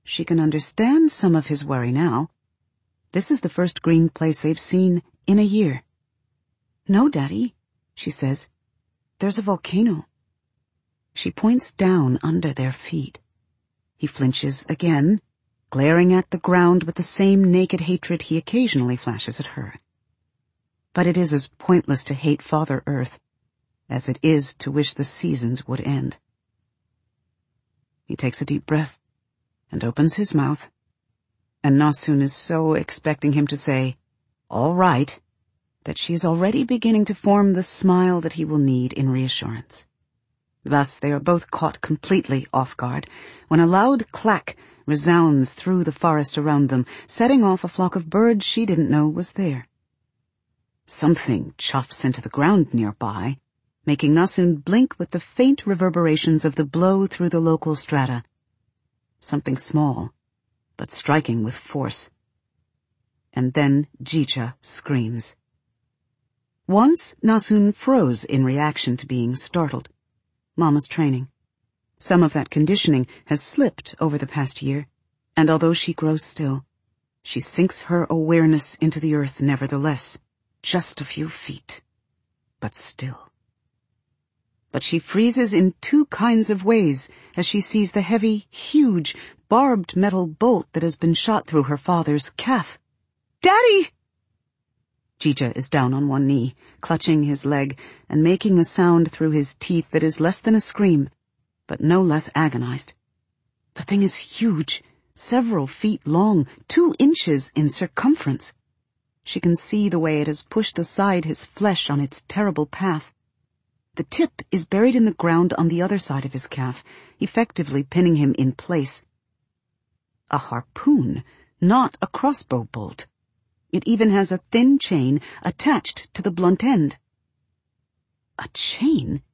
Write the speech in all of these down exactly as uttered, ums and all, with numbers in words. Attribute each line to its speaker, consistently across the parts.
Speaker 1: She can understand some of his worry now. This is the first green place they've seen in a year. "No, Daddy," she says. "There's a volcano." She points down under their feet. He flinches again, glaring at the ground with the same naked hatred he occasionally flashes at her. But it is as pointless to hate Father Earth as it is to wish the seasons would end. He takes a deep breath and opens his mouth, and Nasun is so expecting him to say, "All right," that she is already beginning to form the smile that he will need in reassurance. Thus they are both caught completely off guard when a loud clack resounds through the forest around them, setting off a flock of birds she didn't know was there. Something chuffs into the ground nearby, making Nasun blink with the faint reverberations of the blow through the local strata. Something small, but striking with force. And then Jija screams. Once Nasun froze in reaction to being startled. Mama's training. Some of that conditioning has slipped over the past year, and although she grows still, she sinks her awareness into the earth nevertheless, just a few feet, but still. But she freezes in two kinds of ways as she sees the heavy, huge, barbed metal bolt that has been shot through her father's calf. "Daddy!" Jija is down on one knee, clutching his leg and making a sound through his teeth that is less than a scream, but no less agonized. The thing is huge, several feet long, two inches in circumference. She can see the way it has pushed aside his flesh on its terrible path. The tip is buried in the ground on the other side of his calf, effectively pinning him in place. A harpoon, not a crossbow bolt. It even has a thin chain attached to the blunt end. A chain?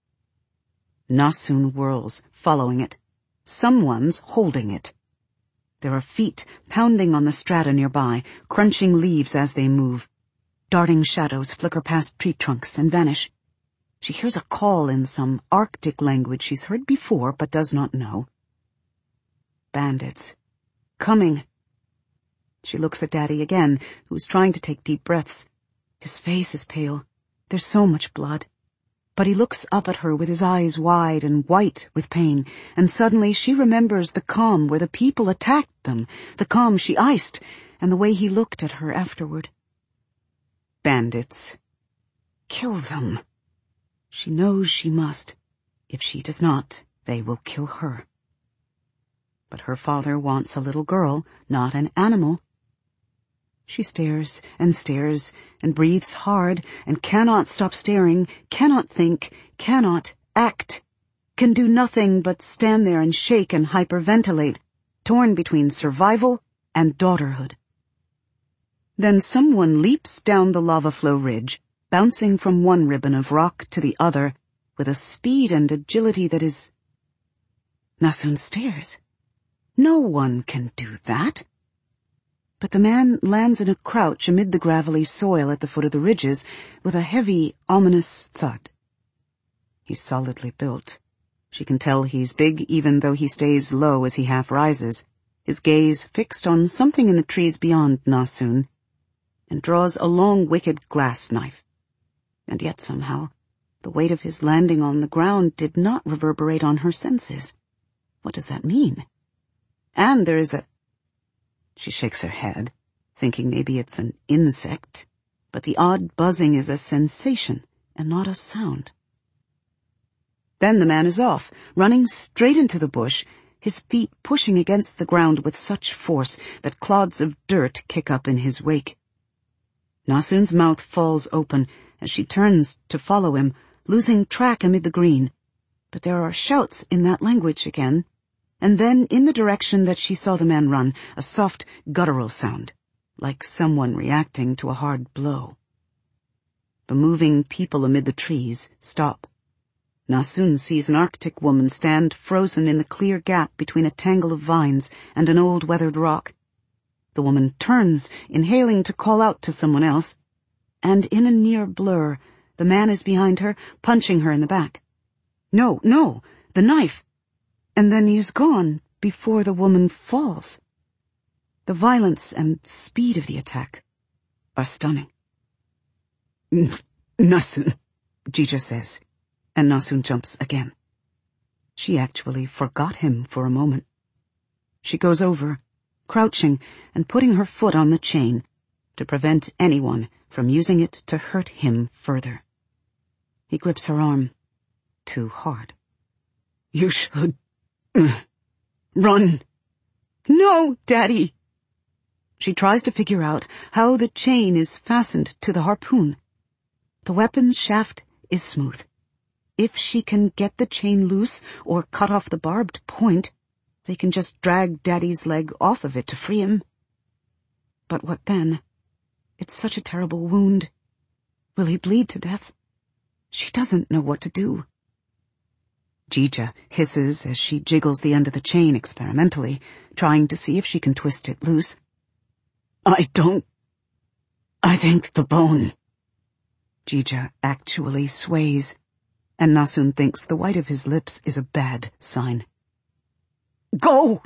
Speaker 1: Nasun whirls, following it. Someone's holding it. There are feet pounding on the strata nearby, crunching leaves as they move. Darting shadows flicker past tree trunks and vanish. She hears a call in some Arctic language she's heard before but does not know. Bandits. Coming. She looks at Daddy again, who's trying to take deep breaths. His face is pale. There's so much blood. But he looks up at her with his eyes wide and white with pain, and suddenly she remembers the calm where the people attacked them, the calm she iced, and the way he looked at her afterward. Bandits. Kill them. She knows she must. If she does not, they will kill her. But her father wants a little girl, not an animal. She stares and stares and breathes hard and cannot stop staring, cannot think, cannot act, can do nothing but stand there and shake and hyperventilate, torn between survival and daughterhood. Then someone leaps down the lava flow ridge, bouncing from one ribbon of rock to the other with a speed and agility that is... Nasun stares. No one can do that. But the man lands in a crouch amid the gravelly soil at the foot of the ridges with a heavy, ominous thud. He's solidly built. She can tell he's big even though he stays low as he half rises, his gaze fixed on something in the trees beyond Nasun, and draws a long wicked glass knife. And yet somehow, the weight of his landing on the ground did not reverberate on her senses. What does that mean? And there is a... She shakes her head, thinking maybe it's an insect, but the odd buzzing is a sensation and not a sound. Then the man is off, running straight into the bush, his feet pushing against the ground with such force that clods of dirt kick up in his wake. Nasun's mouth falls open as she turns to follow him, losing track amid the green. But there are shouts in that language again. And then, in the direction that she saw the man run, a soft, guttural sound, like someone reacting to a hard blow. The moving people amid the trees stop. Nasun sees an Arctic woman stand frozen in the clear gap between a tangle of vines and an old weathered rock. The woman turns, inhaling to call out to someone else, and in a near blur, the man is behind her, punching her in the back. No, no, the knife! And then he is gone, before the woman falls. The violence and speed of the attack are stunning. "Nasun," Jija says, and Nasun jumps again. She actually forgot him for a moment. She goes over, crouching and putting her foot on the chain to prevent anyone from using it to hurt him further. He grips her arm too hard. "You should uh, run." "No, Daddy." She tries to figure out how the chain is fastened to the harpoon. The weapon's shaft is smooth. If she can get the chain loose or cut off the barbed point, they can just drag Daddy's leg off of it to free him. But what then? It's such a terrible wound. Will he bleed to death? She doesn't know what to do. Jija hisses as she jiggles the end of the chain experimentally, trying to see if she can twist it loose. "I don't... I think the bone." Jija actually sways, and Nasun thinks the white of his lips is a bad sign. "Go!"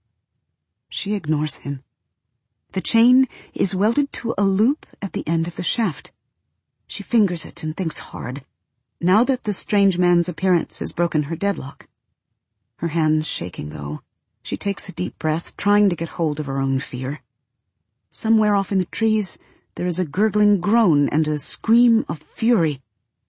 Speaker 1: She ignores him. The chain is welded to a loop at the end of the shaft. She fingers it and thinks hard, now that the strange man's appearance has broken her deadlock. Her hands shaking, though. She takes a deep breath, trying to get hold of her own fear. Somewhere off in the trees, there is a gurgling groan and a scream of fury.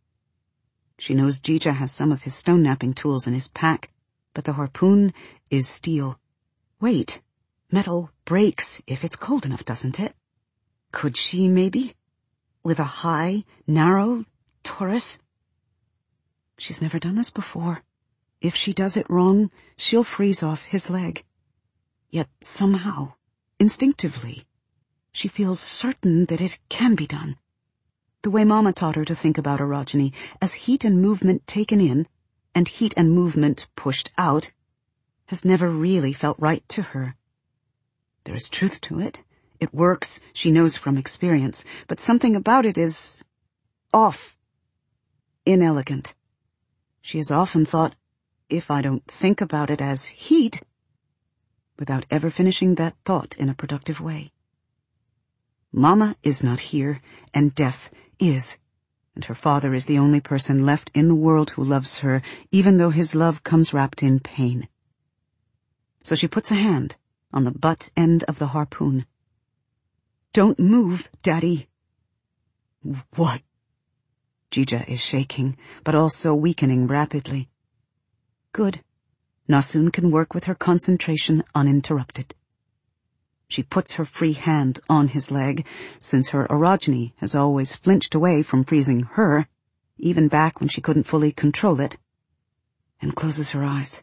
Speaker 1: She knows Jija has some of his stone-knapping tools in his pack, but the harpoon is steel. Wait, metal breaks if it's cold enough, doesn't it? Could she, maybe? With a high, narrow Taurus? She's never done this before. If she does it wrong, she'll freeze off his leg. Yet somehow, instinctively, she feels certain that it can be done. The way Mama taught her to think about orogeny as heat and movement taken in and heat and movement pushed out has never really felt right to her. There is truth to it. It works, she knows from experience, but something about it is off, inelegant. She has often thought, if I don't think about it as heat, without ever finishing that thought in a productive way. Mama is not here, and death is, and her father is the only person left in the world who loves her, even though his love comes wrapped in pain. So she puts a hand on the butt end of the harpoon. "Don't move, Daddy." "What?" Jija is shaking, but also weakening rapidly. Good. Nasun can work with her concentration uninterrupted. She puts her free hand on his leg, since her orogeny has always flinched away from freezing her, even back when she couldn't fully control it, and closes her eyes.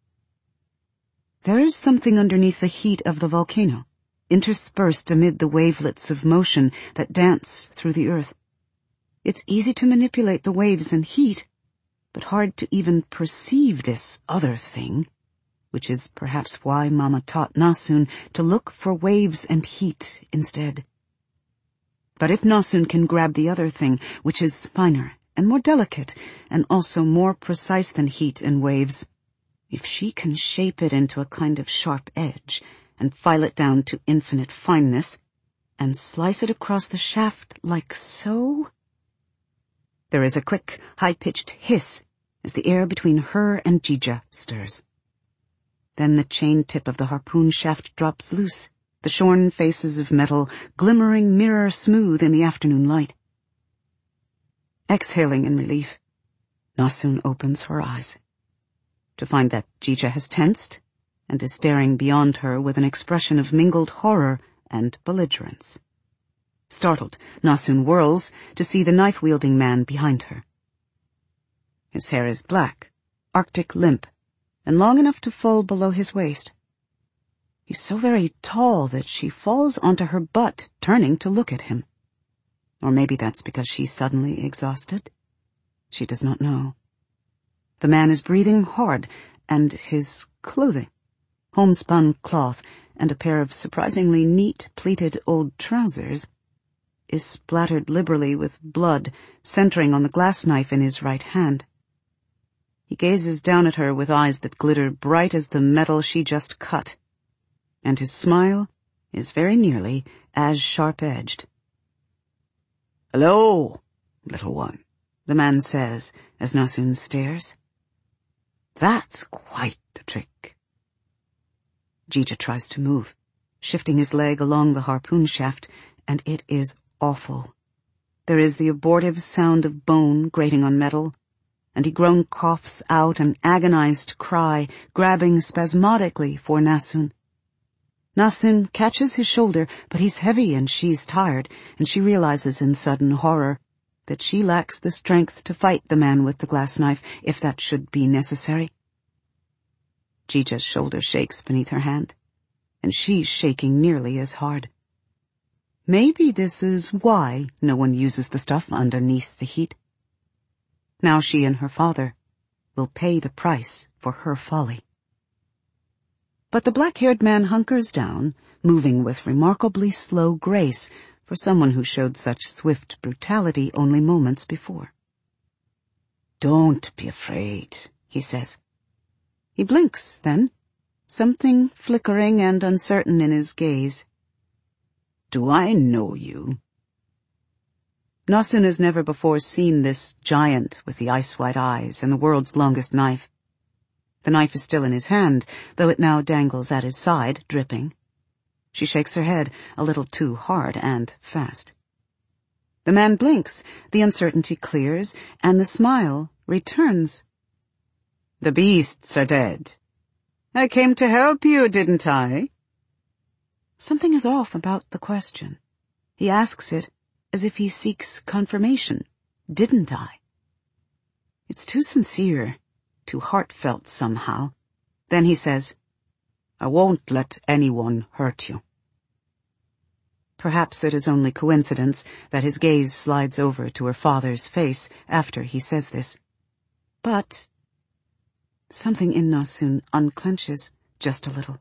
Speaker 1: There is something underneath the heat of the volcano, interspersed amid the wavelets of motion that dance through the earth. It's easy to manipulate the waves and heat, but hard to even perceive this other thing, which is perhaps why Mama taught Nasun to look for waves and heat instead. But if Nasun can grab the other thing, which is finer and more delicate and also more precise than heat and waves, if she can shape it into a kind of sharp edge and file it down to infinite fineness and slice it across the shaft like so... There is a quick, high-pitched hiss as the air between her and Jija stirs. Then the chain tip of the harpoon shaft drops loose, the shorn faces of metal glimmering mirror-smooth in the afternoon light. Exhaling in relief, Nasun opens her eyes, to find that Jija has tensed and is staring beyond her with an expression of mingled horror and belligerence. Startled, Nasun whirls to see the knife-wielding man behind her. His hair is black, arctic limp, and long enough to fall below his waist. He's so very tall that she falls onto her butt, turning to look at him. Or maybe that's because she's suddenly exhausted. She does not know. The man is breathing hard, and his clothing, homespun cloth and a pair of surprisingly neat pleated old trousers, is splattered liberally with blood, centering on the glass knife in his right hand. He gazes down at her with eyes that glitter bright as the metal she just cut, and his smile is very nearly as sharp-edged. "Hello, little one," the man says as Nassoun stares. "That's quite the trick." Jija tries to move, shifting his leg along the harpoon shaft, and it is awful. There is the abortive sound of bone grating on metal, and he groan coughs out an agonized cry, grabbing spasmodically for Nassoun. Nassoun catches his shoulder, but he's heavy and she's tired, and she realizes in sudden horror that she lacks the strength to fight the man with the glass knife, if that should be necessary. Jija's shoulder shakes beneath her hand, and she's shaking nearly as hard. Maybe this is why no one uses the stuff underneath the heat. Now she and her father will pay the price for her folly. But the black-haired man hunkers down, moving with remarkably slow grace for someone who showed such swift brutality only moments before. "Don't be afraid," he says. He blinks, then, something flickering and uncertain in his gaze. "Do I know you?" Nassoun has never before seen this giant with the ice-white eyes and the world's longest knife. The knife is still in his hand, though it now dangles at his side, dripping. She shakes her head a little too hard and fast. The man blinks, the uncertainty clears, and the smile returns. "The beasts are dead. I came to help you, didn't I?" Something is off about the question. He asks it as if he seeks confirmation. Didn't I? It's too sincere, too heartfelt somehow. Then he says, "I won't let anyone hurt you." Perhaps it is only coincidence that his gaze slides over to her father's face after he says this. But something in Nassoun unclenches just a little.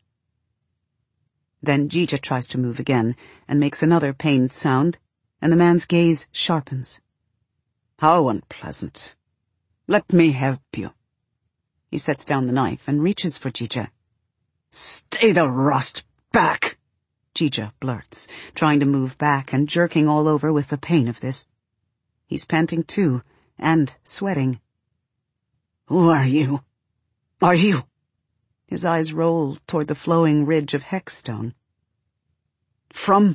Speaker 1: Then Jija tries to move again and makes another pained sound, and the man's gaze sharpens. "How unpleasant. Let me help you." He sets down the knife and reaches for Jija. "Stay the rust back," Jija blurts, trying to move back and jerking all over with the pain of this. He's panting too, and sweating. "Who are you? Are you?" His eyes roll toward the flowing ridge of hexstone. "From?"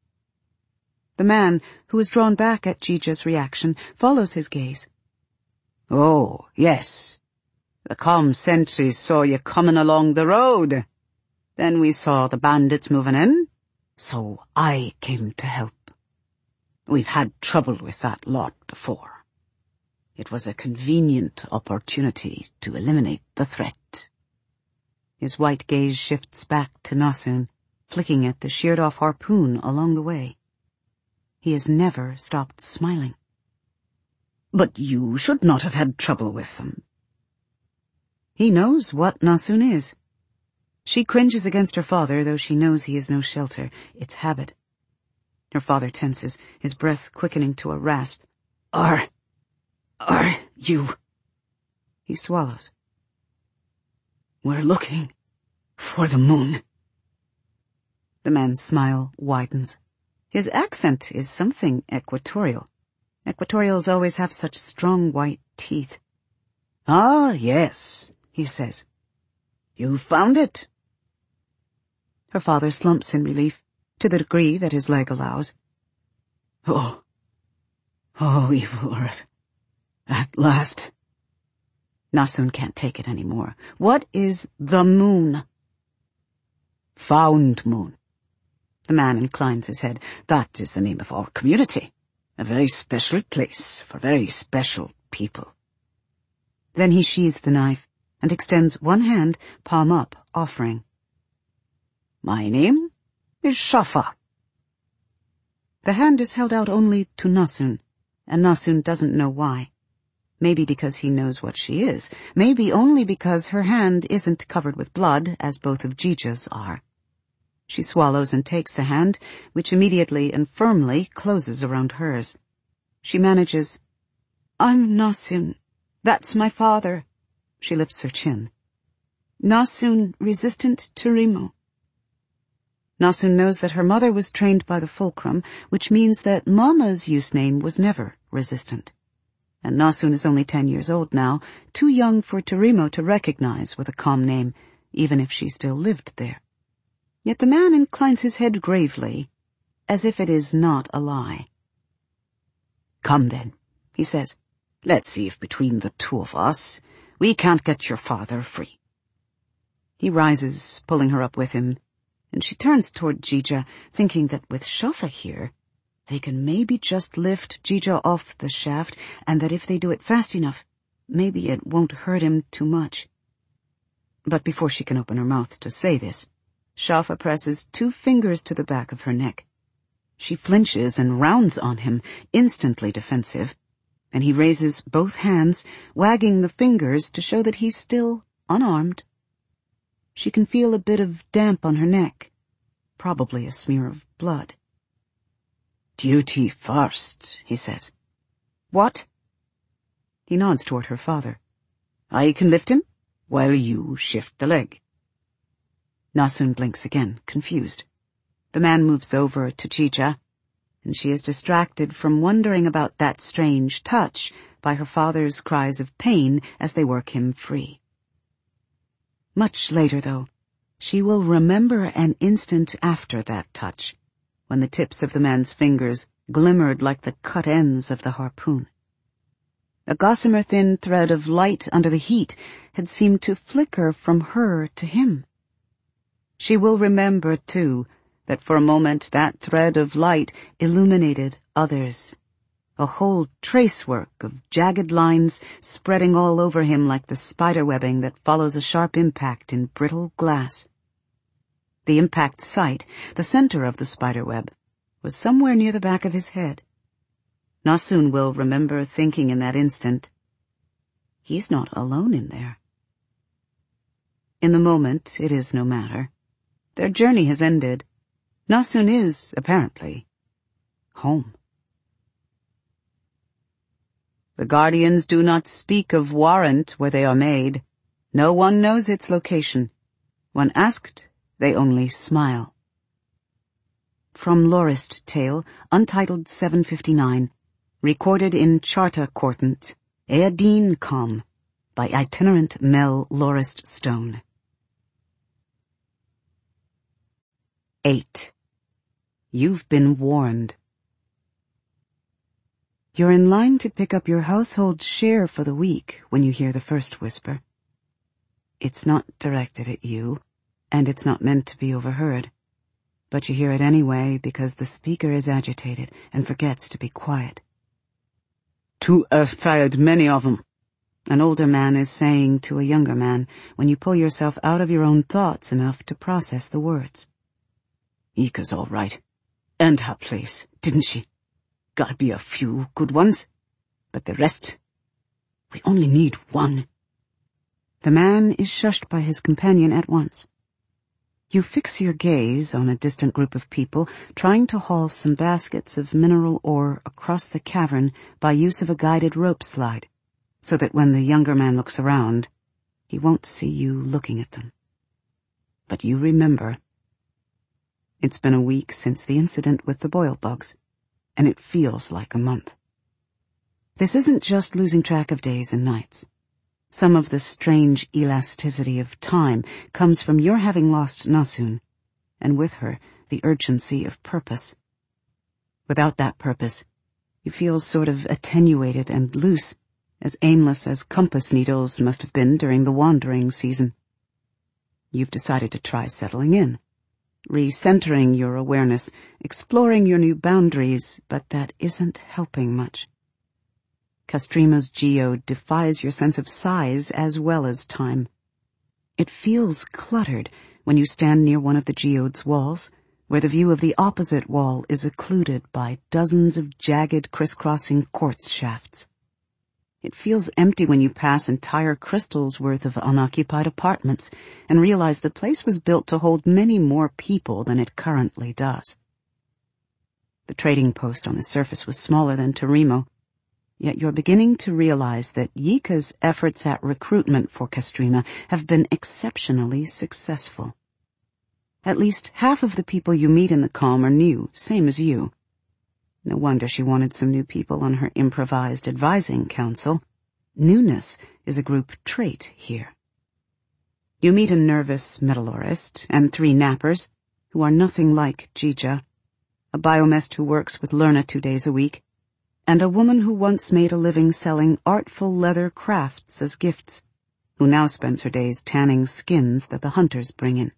Speaker 1: The man, who is drawn back at Jija's reaction, follows his gaze. "Oh, yes. The comm sentries saw you coming along the road. Then we saw the bandits moving in, so I came to help. We've had trouble with that lot before. It was a convenient opportunity to eliminate the threat." His white gaze shifts back to Nassoun, flicking at the sheared-off harpoon along the way. He has never stopped smiling. "But you should not have had trouble with them." He knows what Nassoun is. She cringes against her father, though she knows he is no shelter. It's habit. Her father tenses, his breath quickening to a rasp. Are... are you... He swallows. "We're looking for the moon." The man's smile widens. His accent is something equatorial. Equatorials always have such strong white teeth. "Ah, yes," he says. "You found it." Her father slumps in relief, to the degree that his leg allows. "Oh, oh, evil earth. At last." Nassoun can't take it anymore. "What is the moon?" "Found moon." The man inclines his head. "That is the name of our community. A very special place for very special people." Then he sheathes the knife and extends one hand, palm up, offering. "My name is Shafa." The hand is held out only to Nassoun, and Nassoun doesn't know why. Maybe because he knows what she is. Maybe only because her hand isn't covered with blood, as both of Jija's are. She swallows and takes the hand, which immediately and firmly closes around hers. She manages, "I'm Nassoun. That's my father. She lifts her chin. Nasun resistant Turimo. Nasun knows that her mother was trained by the fulcrum, which means that Mama's use name was never resistant. And Nasun is only ten years old now, too young for Turimo to recognize with a calm name, even if she still lived there. Yet the man inclines his head gravely, as if it is not a lie. Come then, he says. Let's see if between the two of us we can't get your father free. He rises, pulling her up with him, and she turns toward Jija, thinking that with Shafa here, they can maybe just lift Jija off the shaft, and that if they do it fast enough, maybe it won't hurt him too much. But before she can open her mouth to say this, Shafa presses two fingers to the back of her neck. She flinches and rounds on him, instantly defensive, and he raises both hands, wagging the fingers to show that he's still unarmed. She can feel a bit of damp on her neck, probably a smear of blood. Duty first, he says. What? He nods toward her father. I can lift him, while you shift the leg. Nasun blinks again, confused. The man moves over to Jija, and she is distracted from wondering about that strange touch by her father's cries of pain as they work him free. Much later, though, she will remember an instant after that touch, when the tips of the man's fingers glimmered like the cut ends of the harpoon. A gossamer thin thread of light under the heat had seemed to flicker from her to him. She will remember, too, that for a moment that thread of light illuminated others, a whole tracework of jagged lines spreading all over him like the spiderwebbing that follows a sharp impact in brittle glass. The impact site, the center of the spiderweb, was somewhere near the back of his head. Nasun will remember thinking in that instant, he's not alone in there. In the moment, it is no matter. Their journey has ended. Nasun is, apparently, home. The Guardians do not speak of warrant where they are made. No one knows its location. When asked, they only smile. From Lorist Tale, Untitled seven fifty-nine, recorded in Charta Cortant, Eadine Com, by itinerant Mel Lorist Stone. Eight. You've been warned. You're in line to pick up your household share for the week when you hear the first whisper. It's not directed at you, and it's not meant to be overheard. But you hear it anyway because the speaker is agitated and forgets to be quiet. Too earth-fired many of 'em, an older man is saying to a younger man when you pull yourself out of your own thoughts enough to process the words. Ika's all right. Earned her place, didn't she? Gotta be a few good ones. But the rest, we only need one. The man is shushed by his companion at once. You fix your gaze on a distant group of people trying to haul some baskets of mineral ore across the cavern by use of a guided rope slide, so that when the younger man looks around, he won't see you looking at them. But you remember. It's been a week since the incident with the boil bugs, and it feels like a month. This isn't just losing track of days and nights. Some of the strange elasticity of time comes from your having lost Nasun, and with her, the urgency of purpose. Without that purpose, you feel sort of attenuated and loose, as aimless as compass needles must have been during the wandering season. You've decided to try settling in, recentering your awareness, exploring your new boundaries, but that isn't helping much. Castrima's geode defies your sense of size as well as time. It feels cluttered when you stand near one of the geode's walls, where the view of the opposite wall is occluded by dozens of jagged crisscrossing quartz shafts. It feels empty when you pass entire crystals worth of unoccupied apartments and realize the place was built to hold many more people than it currently does. The trading post on the surface was smaller than Turimo. Yet you're beginning to realize that Yika's efforts at recruitment for Kastrima have been exceptionally successful. At least half of the people you meet in the calm are new, same as you. No wonder she wanted some new people on her improvised advising council. Newness is a group trait here. You meet a nervous metallurgist and three nappers, who are nothing like Jija, a biomest who works with Lerna two days a week, and a woman who once made a living selling artful leather crafts as gifts, who now spends her days tanning skins that the hunters bring in.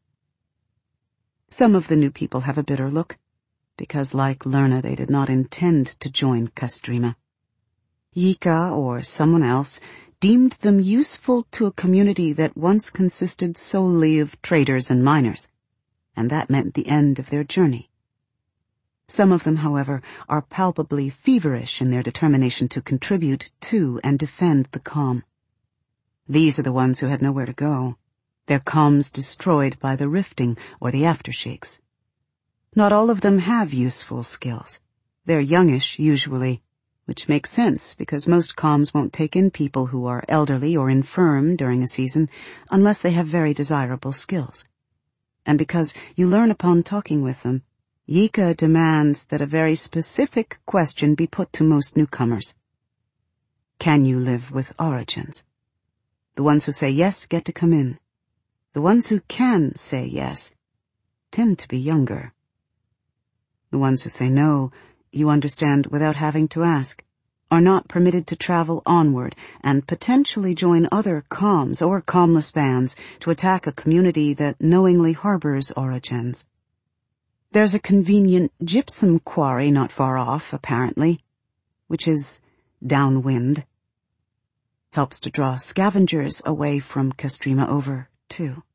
Speaker 1: Some of the new people have a bitter look, because like Lerna they did not intend to join Kastrima. Yika, or someone else, deemed them useful to a community that once consisted solely of traders and miners, and that meant the end of their journey. Some of them, however, are palpably feverish in their determination to contribute to and defend the calm. These are the ones who had nowhere to go, their calms destroyed by the rifting or the aftershakes. Not all of them have useful skills. They're youngish, usually, which makes sense because most calms won't take in people who are elderly or infirm during a season unless they have very desirable skills. And because you learn upon talking with them, Yika demands that a very specific question be put to most newcomers. Can you live with origins? The ones who say yes get to come in. The ones who can say yes tend to be younger. The ones who say no, you understand without having to ask, are not permitted to travel onward and potentially join other calms or calmless bands to attack a community that knowingly harbors origins. There's a convenient gypsum quarry not far off, apparently, which is downwind. Helps to draw scavengers away from Kastrima over, too.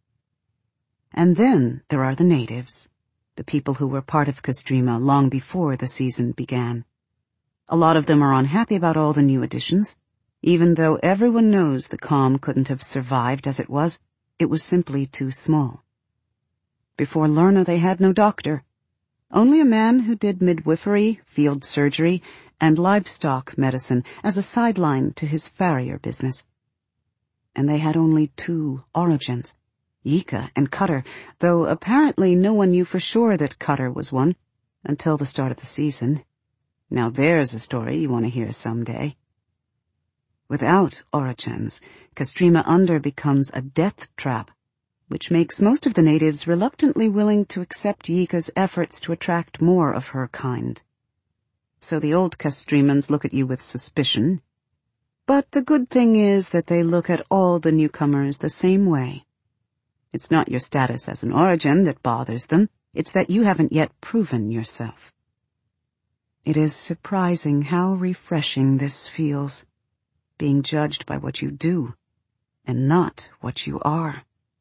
Speaker 1: And then there are the natives, the people who were part of Kastrima long before the season began. A lot of them are unhappy about all the new additions, even though everyone knows the calm couldn't have survived as it was. It was simply too small. Before Lerna they had no doctor, only a man who did midwifery, field surgery, and livestock medicine as a sideline to his farrier business. And they had only two origins, Yika and Cutter, though apparently no one knew for sure that Cutter was one until the start of the season. Now there's a story you want to hear someday. Without origins, Kastrima Under becomes a death trap, which makes most of the natives reluctantly willing to accept Yika's efforts to attract more of her kind. So the old Kastrimans look at you with suspicion, but the good thing is that they look at all the newcomers the same way. It's not your status as an origin that bothers them, it's that you haven't yet proven yourself. It is surprising how refreshing this feels, being judged by what you do, and not what you are.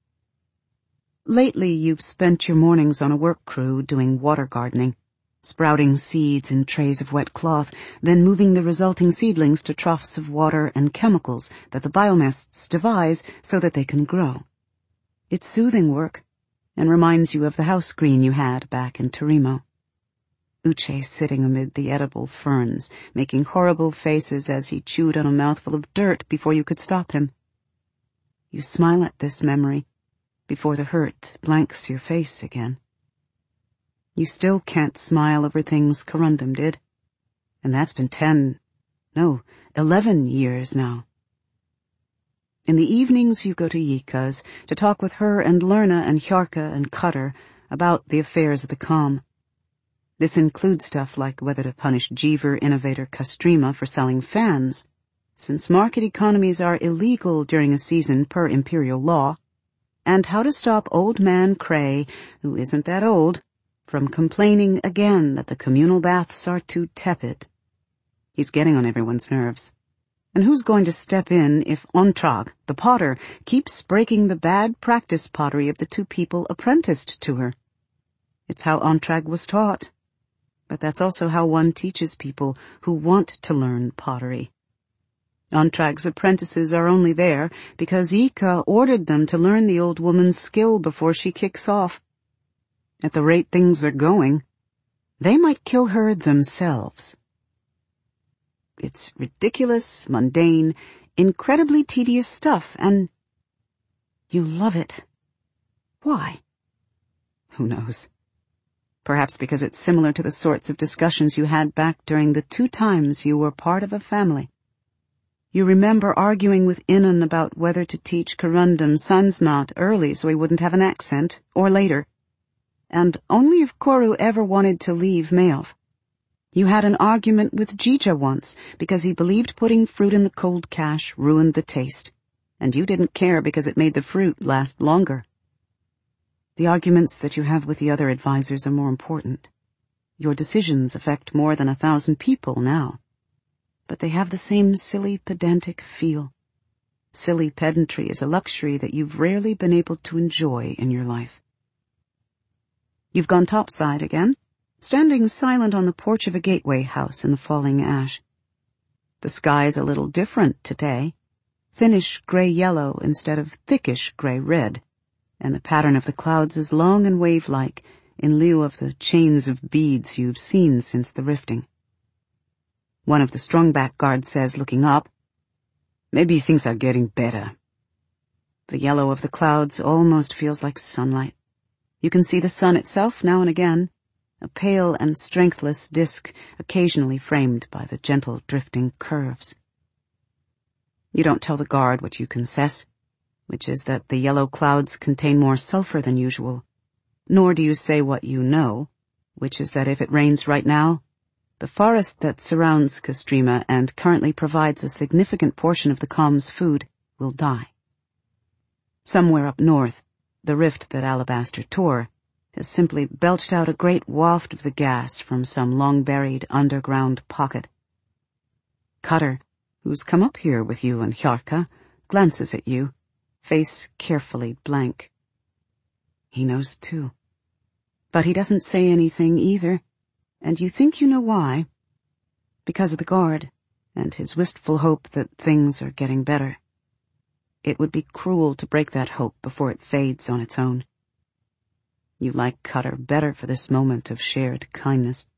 Speaker 1: Lately you've spent your mornings on a work crew doing water gardening, sprouting seeds in trays of wet cloth, then moving the resulting seedlings to troughs of water and chemicals that the biomests devise so that they can grow. It's soothing work, and reminds you of the house green you had back in Torimo. Uche sitting amid the edible ferns, making horrible faces as he chewed on a mouthful of dirt before you could stop him. You smile at this memory, before the hurt blanks your face again. You still can't smile over things Corundum did, and that's been ten, no, eleven years now. In the evenings you go to Yika's to talk with her and Lerna and Hjarka and Cutter about the affairs of the calm. This includes stuff like whether to punish Jeever innovator Kastrima for selling fans, since market economies are illegal during a season per imperial law, and how to stop old man Cray, who isn't that old, from complaining again that the communal baths are too tepid. He's getting on everyone's nerves. And who's going to step in if Ontrag, the potter, keeps breaking the bad practice pottery of the two people apprenticed to her? It's how Ontrag was taught. But that's also how one teaches people who want to learn pottery. Ontrag's apprentices are only there because Yika ordered them to learn the old woman's skill before she kicks off. At the rate things are going, they might kill her themselves. It's ridiculous, mundane, incredibly tedious stuff, and you love it. Why? Who knows? Perhaps because it's similar to the sorts of discussions you had back during the two times you were part of a family. You remember arguing with Innan about whether to teach Corundum Sansmat early so he wouldn't have an accent, or later, and only if Koru ever wanted to leave Mayoth. You had an argument with Jija once because he believed putting fruit in the cold cache ruined the taste, and you didn't care because it made the fruit last longer. The arguments that you have with the other advisors are more important. Your decisions affect more than a thousand people now. But they have the same silly, pedantic feel. Silly pedantry is a luxury that you've rarely been able to enjoy in your life. You've gone topside again, standing silent on the porch of a gateway house in the falling ash. The sky's a little different today, thinnish grey-yellow instead of thickish grey-red, and the pattern of the clouds is long and wave-like in lieu of the chains of beads you've seen since the rifting. One of the strongback guards says, looking up, "Maybe things are getting better." The yellow of the clouds almost feels like sunlight. You can see the sun itself now and again, a pale and strengthless disk occasionally framed by the gentle drifting curves. You don't tell the guard what you confess, which is that the yellow clouds contain more sulfur than usual, nor do you say what you know, which is that if it rains right now, the forest that surrounds Kostrima and currently provides a significant portion of the Com's food will die. Somewhere up north, the rift that Alabaster tore has simply belched out a great waft of the gas from some long-buried underground pocket. Cutter, who's come up here with you and Hjarka, glances at you, face carefully blank. He knows too. But he doesn't say anything either. And you think you know why. Because of the guard, and his wistful hope that things are getting better. It would be cruel to break that hope before it fades on its own. You like Cutter better for this moment of shared kindness.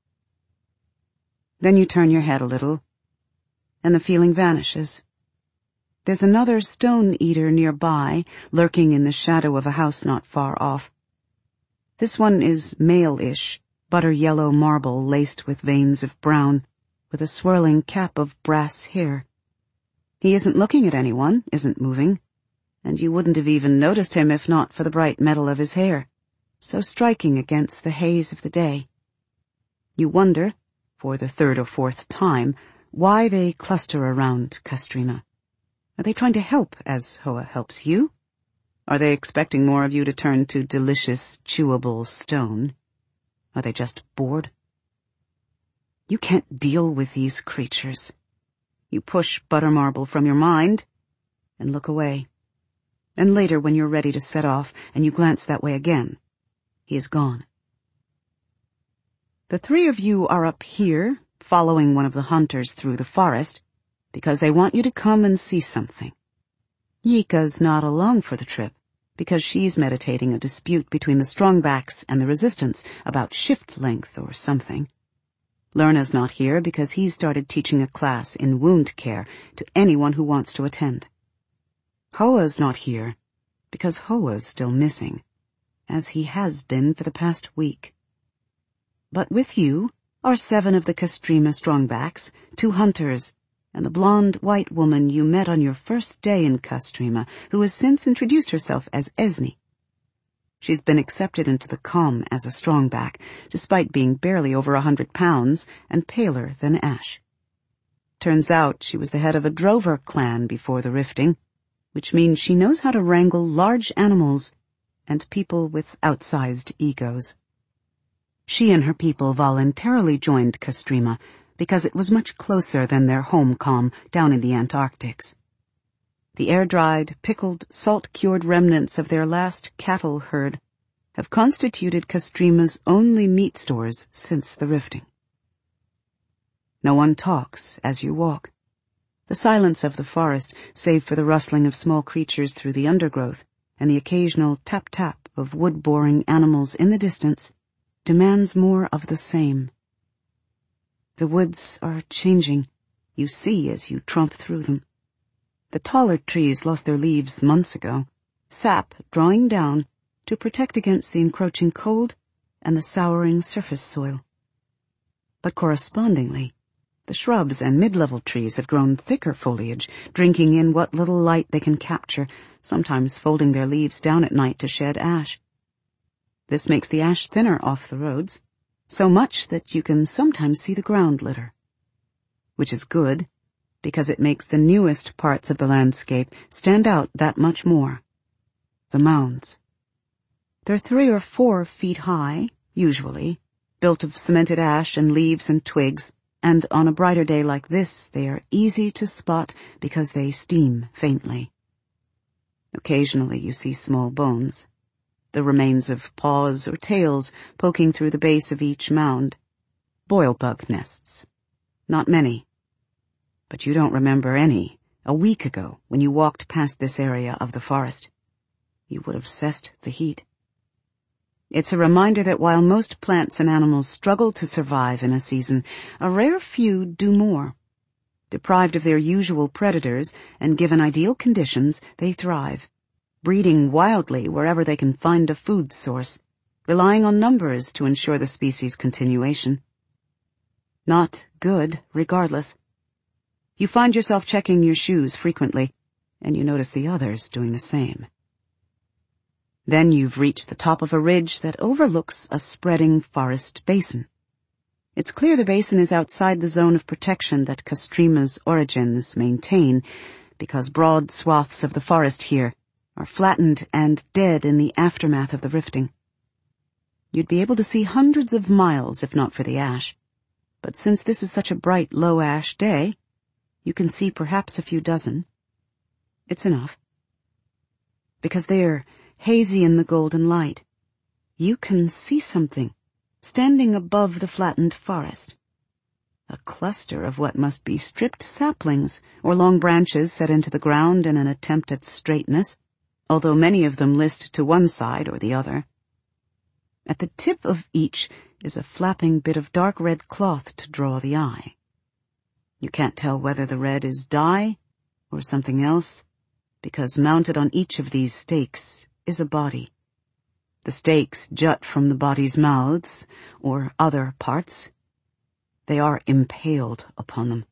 Speaker 1: Then you turn your head a little, and the feeling vanishes. There's another stone-eater nearby, lurking in the shadow of a house not far off. This one is male-ish, butter-yellow marble laced with veins of brown, with a swirling cap of brass hair. He isn't looking at anyone, isn't moving, and you wouldn't have even noticed him if not for the bright metal of his hair, so striking against the haze of the day. You wonder, for the third or fourth time, why they cluster around Kostrima. Are they trying to help as Hoa helps you? Are they expecting more of you to turn to delicious, chewable stone? Are they just bored? You can't deal with these creatures. You push Butter Marble from your mind and look away. And later, when you're ready to set off and you glance that way again, he is gone. The three of you are up here, following one of the hunters through the forest, because they want you to come and see something. Yika's not along for the trip, because she's meditating a dispute between the Strongbacks and the Resistance about shift length or something. Lerna's not here because he's started teaching a class in wound care to anyone who wants to attend. Hoa's not here because Hoa's still missing, as he has been for the past week. But with you are seven of the Kostrima Strongbacks, two hunters, and the blonde white woman you met on your first day in Kostrima, who has since introduced herself as Esni. She's been accepted into the Com as a Strongback, despite being barely over a hundred pounds and paler than ash. Turns out she was the head of a drover clan before the rifting, which means she knows how to wrangle large animals and people with outsized egos. She and her people voluntarily joined Kostrima because it was much closer than their home Com down in the Antarctics. The air-dried, pickled, salt-cured remnants of their last cattle herd have constituted Kostrima's only meat stores since the rifting. No one talks as you walk. The silence of the forest, save for the rustling of small creatures through the undergrowth and the occasional tap-tap of wood-boring animals in the distance, demands more of the same. The woods are changing, you see as you tromp through them. The taller trees lost their leaves months ago, sap drawing down to protect against the encroaching cold and the souring surface soil. But correspondingly, the shrubs and mid-level trees have grown thicker foliage, drinking in what little light they can capture, sometimes folding their leaves down at night to shed ash. This makes the ash thinner off the roads, so much that you can sometimes see the ground litter. Which is good, because it makes the newest parts of the landscape stand out that much more. The mounds. They're three or four feet high, usually, built of cemented ash and leaves and twigs, and on a brighter day like this they are easy to spot because they steam faintly. Occasionally you see small bones, the remains of paws or tails poking through the base of each mound. Boilbug nests. Not many. But you don't remember any a week ago when you walked past this area of the forest. You would have sensed the heat. It's a reminder that while most plants and animals struggle to survive in a season, a rare few do more. Deprived of their usual predators and given ideal conditions, they thrive, breeding wildly wherever they can find a food source, relying on numbers to ensure the species' continuation. Not good, regardless. You find yourself checking your shoes frequently, and you notice the others doing the same. Then you've reached the top of a ridge that overlooks a spreading forest basin. It's clear the basin is outside the zone of protection that Kostrema's origins maintain, because broad swaths of the forest here are flattened and dead in the aftermath of the rifting. You'd be able to see hundreds of miles if not for the ash, but since this is such a bright low-ash day, you can see perhaps a few dozen. It's enough. Because they're hazy in the golden light, you can see something standing above the flattened forest. A cluster of what must be stripped saplings or long branches set into the ground in an attempt at straightness, although many of them list to one side or the other. At the tip of each is a flapping bit of dark red cloth to draw the eye. You can't tell whether the red is dye or something else, because mounted on each of these stakes is a body. The stakes jut from the body's mouths, or other parts. They are impaled upon them.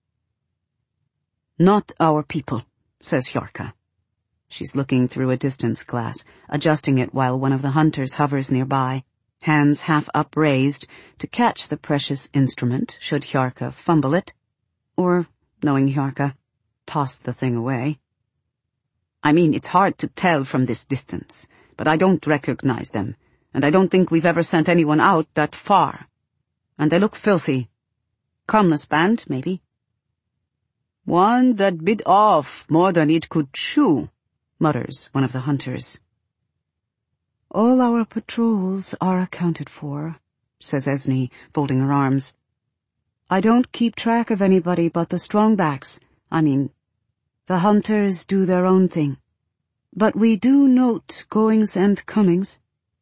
Speaker 1: "Not our people," says Hjarka. She's looking through a distance glass, adjusting it while one of the hunters hovers nearby, hands half upraised to catch the precious instrument should Hjarka fumble it, or, knowing Hjarka, toss the thing away. "I mean, it's hard to tell from this distance, but I don't recognize them, and I don't think we've ever sent anyone out that far. And they look filthy. Comless band, maybe." "One that bit off more than it could chew," mutters one of the hunters. "All our patrols are accounted for," says Esne, folding her arms. "I don't keep track of anybody but the strongbacks. I mean, the hunters do their own thing. But we do note goings and comings."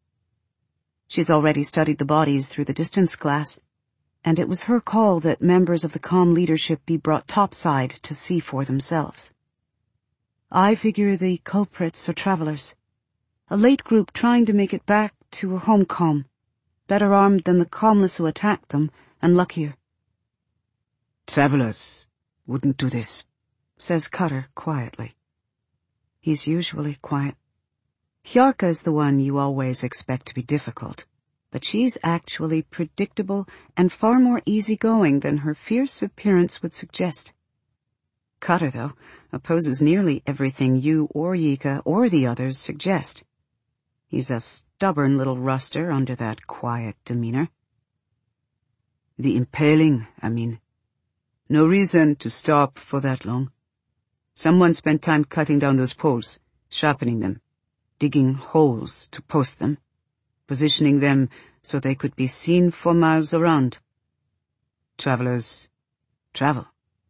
Speaker 1: She's already studied the bodies through the distance glass, and it was her call that members of the comm leadership be brought topside to see for themselves. "I figure the culprits are travelers. A late group trying to make it back to a home comm, better armed than the commless who attacked them, and luckier." "Travelers wouldn't do this," says Cutter quietly. He's usually quiet. Hjarka's the one you always expect to be difficult, but she's actually predictable and far more easygoing than her fierce appearance would suggest. Cutter, though, opposes nearly everything you or Yika or the others suggest. He's a stubborn little ruster under that quiet demeanor. "The impaling, I mean. No reason to stop for that long. Someone spent time cutting down those poles, sharpening them, digging holes to post them, positioning them so they could be seen for miles around. Travelers travel."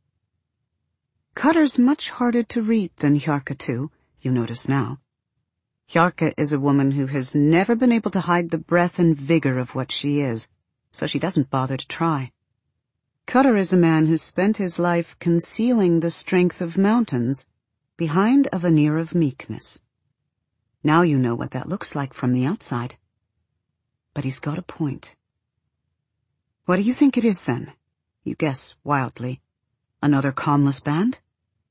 Speaker 1: Cutter's much harder to read than Hjarka, too, you notice now. Hjarka is a woman who has never been able to hide the breadth and vigor of what she is, so she doesn't bother to try. Cutter is a man who spent his life concealing the strength of mountains behind a veneer of meekness. Now you know what that looks like from the outside. But he's got a point. What do you think it is, then? You guess wildly. Another Comless band?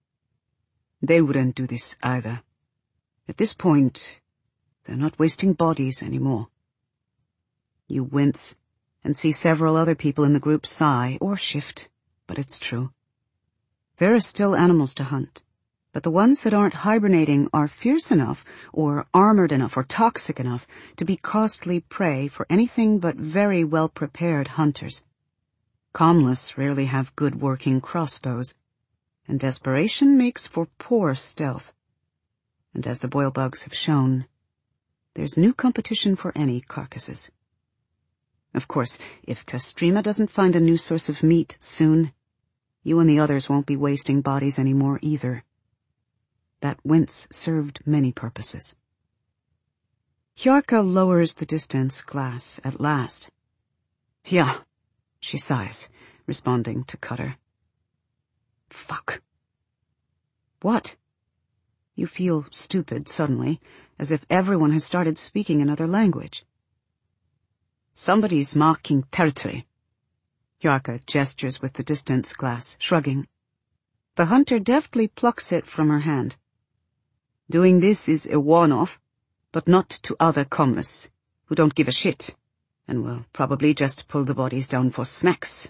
Speaker 1: They wouldn't do this either. At this point, they're not wasting bodies anymore. You wince and see several other people in the group sigh or shift, but it's true. There are still animals to hunt, but the ones that aren't hibernating are fierce enough or armored enough or toxic enough to be costly prey for anything but very well-prepared hunters. Comless rarely have good working crossbows, and desperation makes for poor stealth. And as the boilbugs have shown, there's new competition for any carcasses. Of course, if Castrima doesn't find a new source of meat soon, you and the others won't be wasting bodies anymore either. That wince served many purposes. Hjarka lowers the distance glass at last. Yeah, she sighs, responding to Cutter. Fuck. What? You feel stupid suddenly, as if everyone has started speaking another language. Somebody's marking territory. Hjarka gestures with the distance glass, shrugging. The hunter deftly plucks it from her hand. Doing this is a warn-off, but not to other Comless, who don't give a shit, and will probably just pull the bodies down for snacks.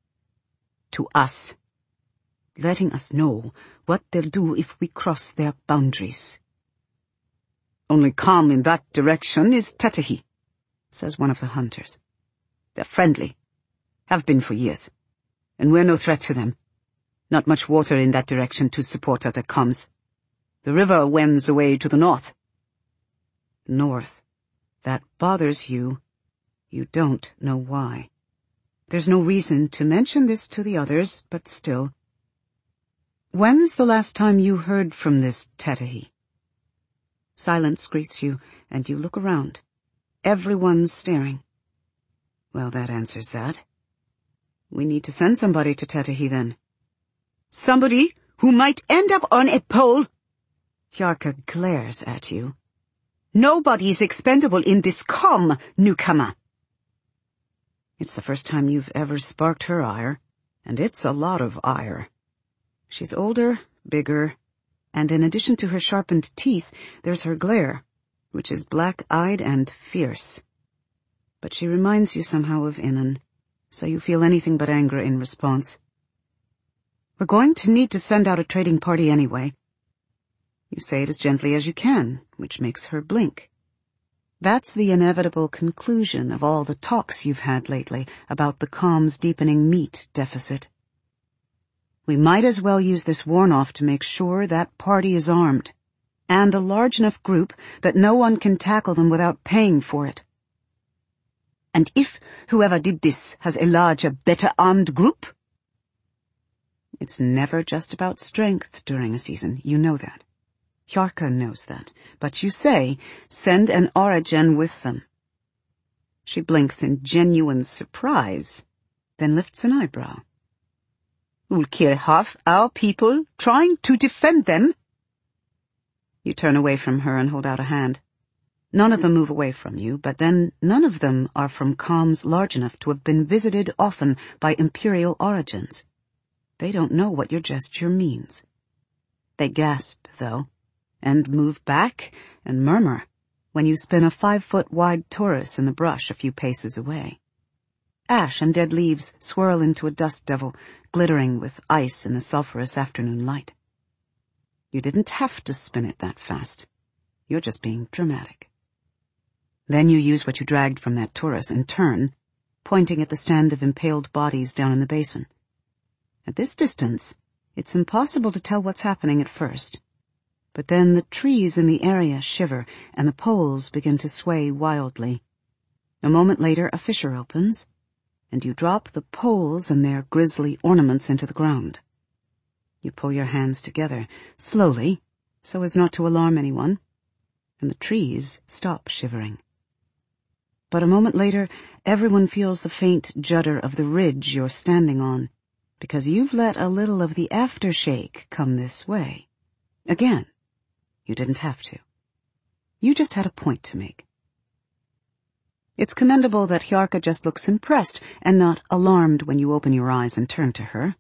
Speaker 1: To us. Letting us know what they'll do if we cross their boundaries. Only calm in that direction is Tatahi, says one of the hunters. They're friendly. Have been for years. And we're no threat to them. Not much water in that direction to support other comms. The river wends away to the north. North. That bothers you. You don't know why. There's no reason to mention this to the others, but still. When's the last time you heard from this Tatahi? Silence greets you, and you look around. Everyone's staring. Well, that answers that. We need to send somebody to Tatahi then. Somebody who might end up on a pole? Hjarka glares at you. Nobody's expendable in this comm, newcomer. It's the first time you've ever sparked her ire, and it's a lot of ire. She's older, bigger, and in addition to her sharpened teeth, there's her glare, which is black-eyed and fierce. But she reminds you somehow of Innan, so you feel anything but anger in response. We're going to need to send out a trading party anyway. You say it as gently as you can, which makes her blink. That's the inevitable conclusion of all the talks you've had lately about the comm's deepening meat deficit. We might as well use this warn-off to make sure that party is armed, and a large enough group that no one can tackle them without paying for it. And if whoever did this has a larger, better armed group? It's never just about strength during a season, you know that. Hjarka knows that, but you say, send an Orogen with them. She blinks in genuine surprise, then lifts an eyebrow. We'll kill half our people trying to defend them? You turn away from her and hold out a hand. None of them move away from you, but then none of them are from comms large enough to have been visited often by Imperial Orogens. They don't know what your gesture means. They gasp, though, and move back and murmur when you spin a five-foot-wide torus in the brush a few paces away. Ash and dead leaves swirl into a dust devil, glittering with ice in the sulphurous afternoon light. You didn't have to spin it that fast. You're just being dramatic. Then you use what you dragged from that torus and turn, pointing at the stand of impaled bodies down in the basin. At this distance, it's impossible to tell what's happening at first. But then the trees in the area shiver, and the poles begin to sway wildly. A moment later, a fissure opens, and you drop the poles and their grisly ornaments into the ground. You pull your hands together, slowly, so as not to alarm anyone, and the trees stop shivering. But a moment later, everyone feels the faint judder of the ridge you're standing on, because you've let a little of the aftershake come this way. Again, you didn't have to. You just had a point to make. It's commendable that Hjarka just looks impressed and not alarmed when you open your eyes and turn to her.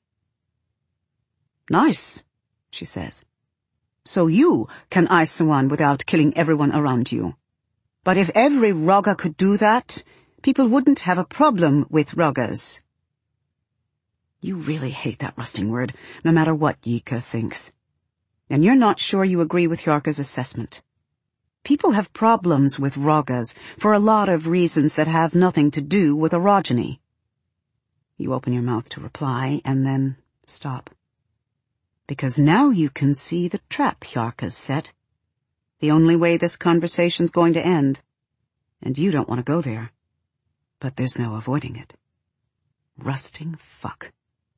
Speaker 1: Nice, she says. So you can ice someone without killing everyone around you. But if every Rogga could do that, people wouldn't have a problem with Roggas. You really hate that rusting word, no matter what Yika thinks. And you're not sure you agree with Hjarka's assessment. People have problems with Roggas for a lot of reasons that have nothing to do with orogeny. You open your mouth to reply, and then stop. Because now you can see the trap Hjarka's set. The only way this conversation's going to end. And you don't want to go there. But there's no avoiding it. Rusting fuck.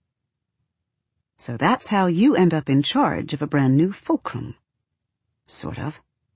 Speaker 1: So that's how you end up in charge of a brand new fulcrum. Sort of.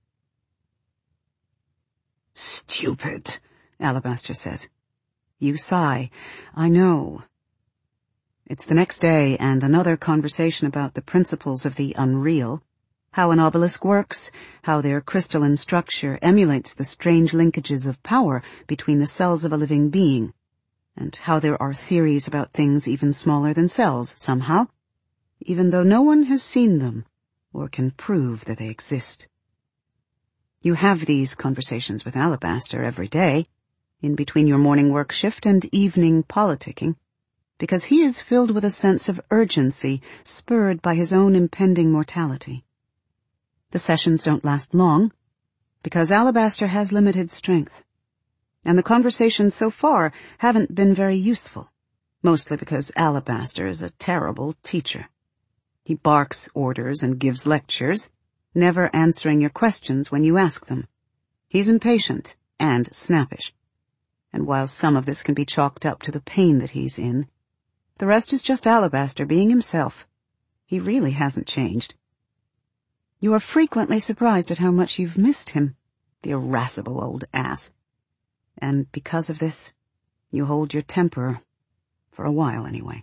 Speaker 1: Stupid, Alabaster says. You sigh. I know. It's the next day, and another conversation about the principles of the unreal, how an obelisk works, how their crystalline structure emulates the strange linkages of power between the cells of a living being, and how there are theories about things even smaller than cells, somehow, even though no one has seen them or can prove that they exist. You have these conversations with Alabaster every day, in between your morning work shift and evening politicking, because he is filled with a sense of urgency spurred by his own impending mortality. The sessions don't last long, because Alabaster has limited strength, and the conversations so far haven't been very useful, mostly because Alabaster is a terrible teacher. He barks orders and gives lectures, never answering your questions when you ask them. He's impatient and snappish. And while some of this can be chalked up to the pain that he's in, the rest is just Alabaster being himself. He really hasn't changed. You are frequently surprised at how much you've missed him, the irascible old ass. And because of this, you hold your temper, for a while anyway.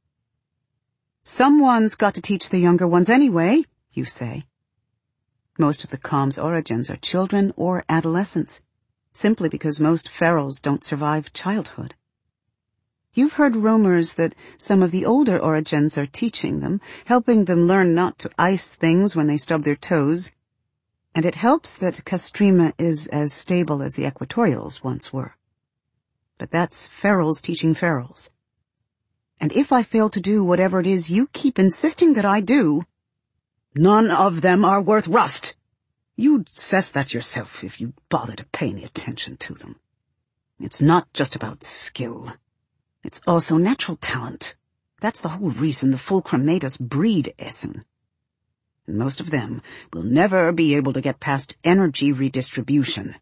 Speaker 1: Someone's got to teach the younger ones anyway, you say. Most of the Calm's origins are children or adolescents, simply because most ferals don't survive childhood. You've heard rumors that some of the older origins are teaching them, helping them learn not to ice things when they stub their toes, and it helps that Castrima is as stable as the Equatorials once were. But that's ferals teaching ferals. And if I fail to do whatever it is you keep insisting that I do, none of them are worth rust. You'd assess that yourself if you'd bother to pay any attention to them. It's not just about skill. It's also natural talent. That's the whole reason the Fulcrum made us breed Essen. And most of them will never be able to get past energy redistribution.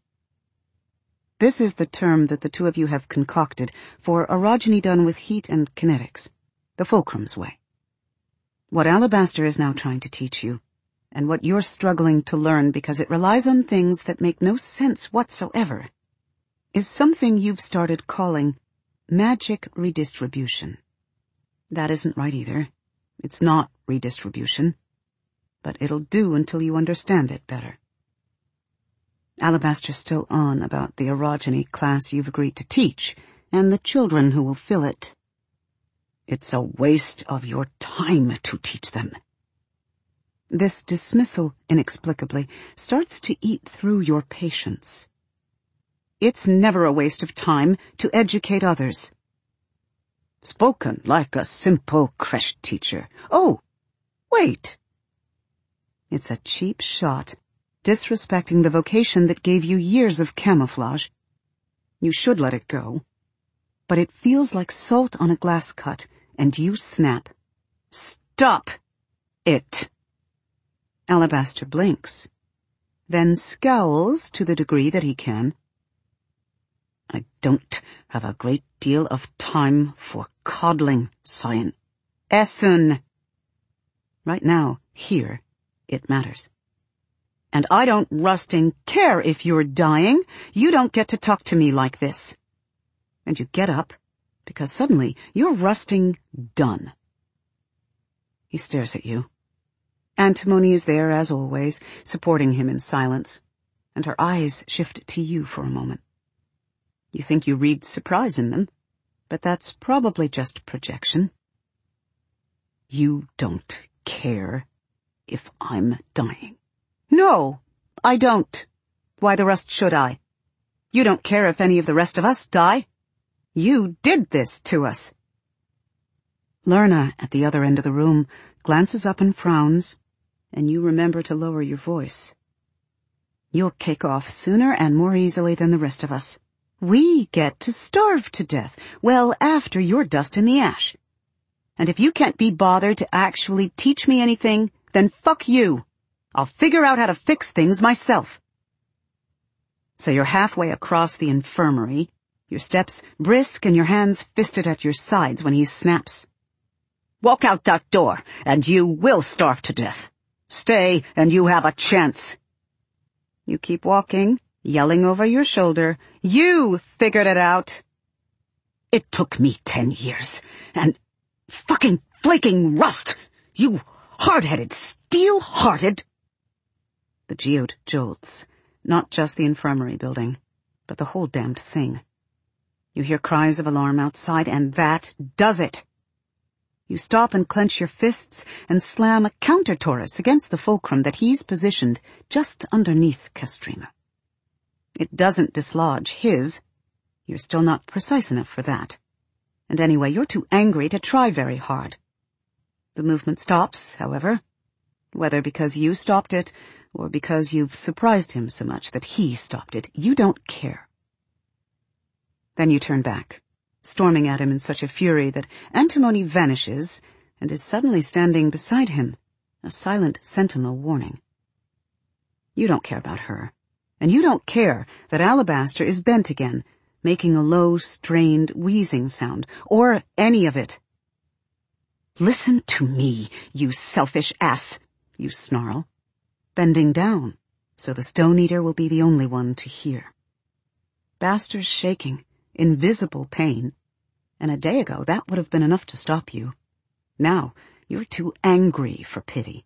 Speaker 1: This is the term that the two of you have concocted for orogeny done with heat and kinetics, the Fulcrum's way. What Alabaster is now trying to teach you, and what you're struggling to learn because it relies on things that make no sense whatsoever, is something you've started calling magic redistribution. That isn't right either. It's not redistribution. But it'll do until you understand it better. Alabaster's still on about the orogeny class you've agreed to teach, and the children who will fill it. It's a waste of your time to teach them. This dismissal, inexplicably, starts to eat through your patience. It's never a waste of time to educate others. Spoken like a simple creche teacher. Oh, wait. It's a cheap shot, disrespecting the vocation that gave you years of camouflage. You should let it go. But it feels like salt on a glass cut, and you snap. Stop it! Alabaster blinks, then scowls to the degree that he can. I don't have a great deal of time for coddling, Cyan. Essen! Right now, here, it matters. And I don't rusting care if you're dying. You don't get to talk to me like this. And you get up, because suddenly you're rusting done. He stares at you. Antimony is there, as always, supporting him in silence, and her eyes shift to you for a moment. You think you read surprise in them, but that's probably just projection. You don't care if I'm dying. No, I don't. Why the rest should I? You don't care if any of the rest of us die. You did this to us. Lorna, at the other end of the room, glances up and frowns, and you remember to lower your voice. You'll kick off sooner and more easily than the rest of us. We get to starve to death, well after you're dust in the ash. And if you can't be bothered to actually teach me anything, then fuck you. I'll figure out how to fix things myself. So you're halfway across the infirmary, your steps brisk and your hands fisted at your sides when he snaps. Walk out that door, and you will starve to death. Stay, and you have a chance. You keep walking, yelling over your shoulder, you figured it out. It took me ten years, and fucking flaking rust, you hard-headed, steel-hearted. The geode jolts, not just the infirmary building, but the whole damned thing. You hear cries of alarm outside, and that does it. You stop and clench your fists and slam a counter-Taurus against the fulcrum that he's positioned just underneath Castrima. It doesn't dislodge his. You're still not precise enough for that. And anyway, you're too angry to try very hard. The movement stops, however, whether because you stopped it or because you've surprised him so much that he stopped it. You don't care. Then you turn back, storming at him in such a fury that Antimony vanishes and is suddenly standing beside him, a silent sentinel warning. You don't care about her, and you don't care that Alabaster is bent again, making a low, strained, wheezing sound, or any of it. Listen to me, you selfish ass, you snarl, bending down so the Stone Eater will be the only one to hear. Baster's shaking, invisible pain, and a day ago that would have been enough to stop you. Now you're too angry for pity.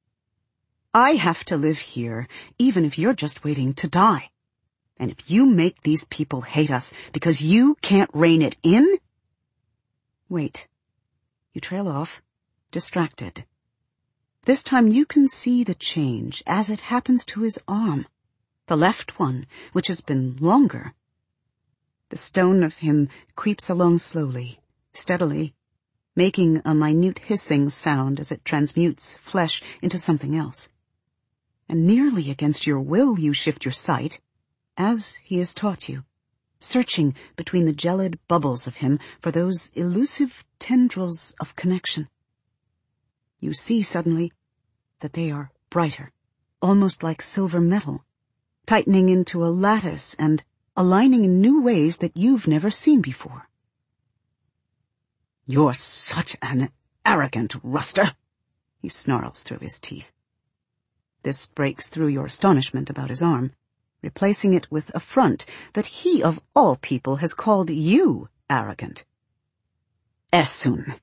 Speaker 1: I have to live here, even if you're just waiting to die. And if you make these people hate us because you can't rein it in... Wait. You trail off, distracted. This time you can see the change as it happens to his arm, the left one, which has been longer. The stone of him creeps along slowly, steadily, making a minute hissing sound as it transmutes flesh into something else. And nearly against your will you shift your sight, as he has taught you, searching between the gelid bubbles of him for those elusive tendrils of connection. You see suddenly that they are brighter, almost like silver metal, tightening into a lattice and aligning in new ways that you've never seen before. You're such an arrogant ruster, he snarls through his teeth. This breaks through your astonishment about his arm, replacing it with affront that he of all people has called you arrogant. Essun,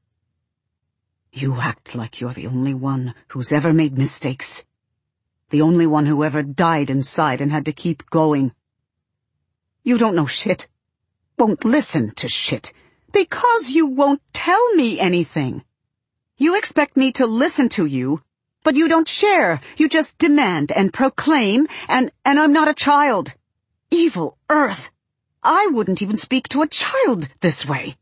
Speaker 1: you act like you're the only one who's ever made mistakes. The only one who ever died inside and had to keep going. You don't know shit. Won't listen to shit. Because you won't tell me anything. You expect me to listen to you, but you don't share. You just demand and proclaim, and, and I'm not a child. Evil Earth. I wouldn't even speak to a child this way.